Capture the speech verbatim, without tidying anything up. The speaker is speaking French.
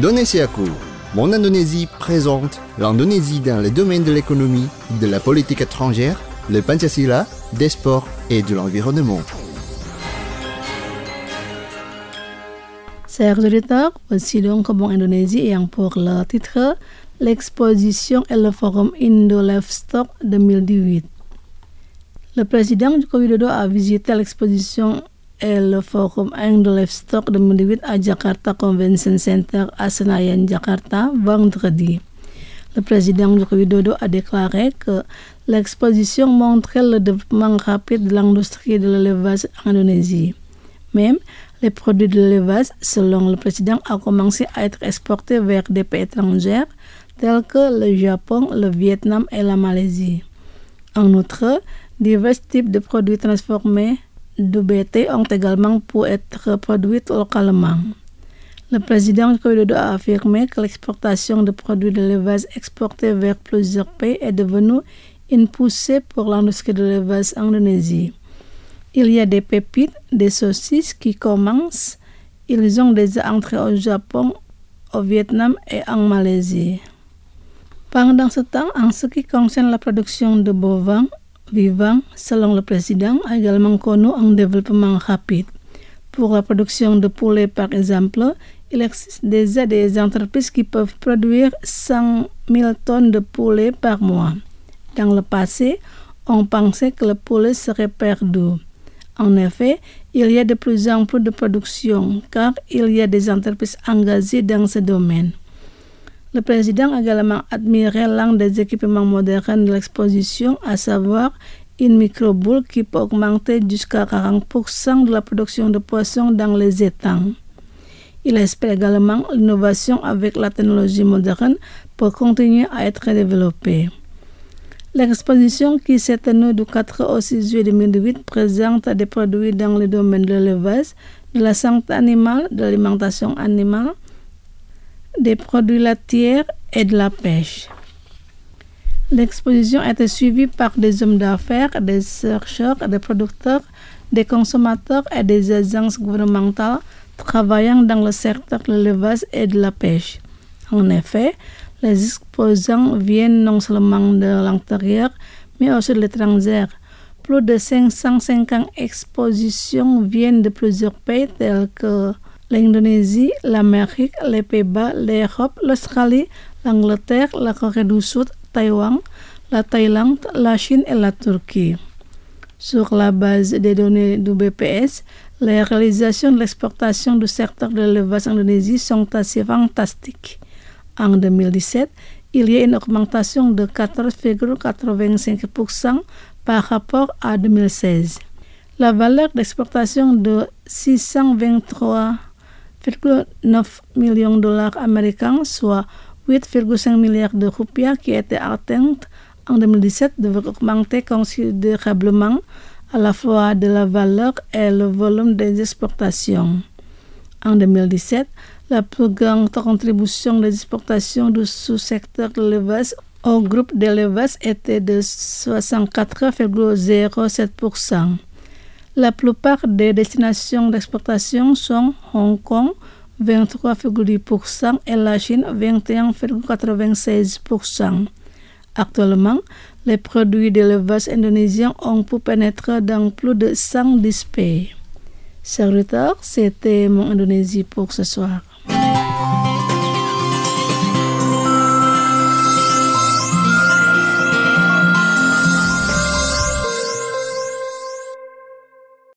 Indonesiaku. Mon Indonésie présente l'Indonésie dans le domaine de l'économie, de la politique étrangère, le Pancasila, des sports et de l'environnement. Chers auditeurs, voici donc Mon Indonésie ayant pour le titre l'exposition et le forum Indo-Livestock deux mille dix-huit. Le président Joko Widodo a visité l'exposition et le forum Indo-Livestock deux mille dix-huit à Jakarta Convention Center à Senayan, Jakarta, vendredi. Le président Joko Widodo a déclaré que l'exposition montrait le développement rapide de l'industrie de l'élevage en Indonésie. Même les produits de l'élevage, selon le président, ont commencé à être exportés vers des pays étrangers tels que le Japon, le Vietnam et la Malaisie. En outre, divers types de produits transformés d'U B T ont également pu être produits localement. Le président Joko Widodo a affirmé que l'exportation de produits de l'élevage exportés vers plusieurs pays est devenue une poussée pour l'industrie de l'élevage en Indonésie. Il y a des pépites, des saucisses qui commencent. Ils ont déjà entré au Japon, au Vietnam et en Malaisie. Pendant ce temps, en ce qui concerne la production de bovins vivants, selon le président, a également connu un développement rapide. Pour la production de poulets, par exemple, il existe déjà des entreprises qui peuvent produire cent mille tonnes de poulets par mois. Dans le passé, on pensait que le poulet serait perdu. En effet, il y a de plus en plus de production car il y a des entreprises engagées dans ce domaine. Le président a également admiré l'un des équipements modernes de l'exposition, à savoir une microboule qui peut augmenter jusqu'à quarante pour cent de la production de poissons dans les étangs. Il espère également l'innovation avec la technologie moderne pour continuer à être développée. L'exposition qui s'est tenue du quatre au six juillet deux mille dix-huit présente des produits dans le domaine de l'élevage, de la santé animale, de l'alimentation animale, des produits laitiers et de la pêche. L'exposition a été suivie par des hommes d'affaires, des chercheurs, des producteurs, des consommateurs et des agences gouvernementales travaillant dans le secteur de l'élevage et de la pêche. En effet, les exposants viennent non seulement de l'intérieur, mais aussi de l'étranger. Plus de cinq cent cinquante expositions viennent de plusieurs pays tels que l'Indonésie, l'Amérique, les Pays-Bas, l'Europe, l'Australie, l'Angleterre, la Corée du Sud, Taïwan, la Thaïlande, la Chine et la Turquie. Sur la base des données du B P S, les réalisations de l'exportation du secteur de l'élevage en Indonésie sont assez fantastiques. En deux mille dix-sept, il y a une augmentation de quatorze virgule quatre-vingt-cinq pour cent par rapport à deux mille seize. La valeur d'exportation de six cent vingt-trois virgule neuf millions de dollars américains, soit huit virgule cinq milliards de roupias qui a été atteinte en deux mille dix-sept, devrait augmenter considérablement à la fois de la valeur et le volume des exportations. En deux mille dix-sept, la plus grande contribution des exportations du sous-secteur de l'élevage au groupe d'élevage était de soixante-quatre virgule zéro sept pour cent. La plupart des destinations d'exportation sont Hong Kong, vingt-trois virgule dix pour cent, et la Chine, vingt et un virgule quatre-vingt-seize pour cent. Actuellement, les produits d'élevage indonésiens ont pu pénétrer dans plus de cent dix pays. Chers auditeurs, c'était Mon Indonésie pour ce soir.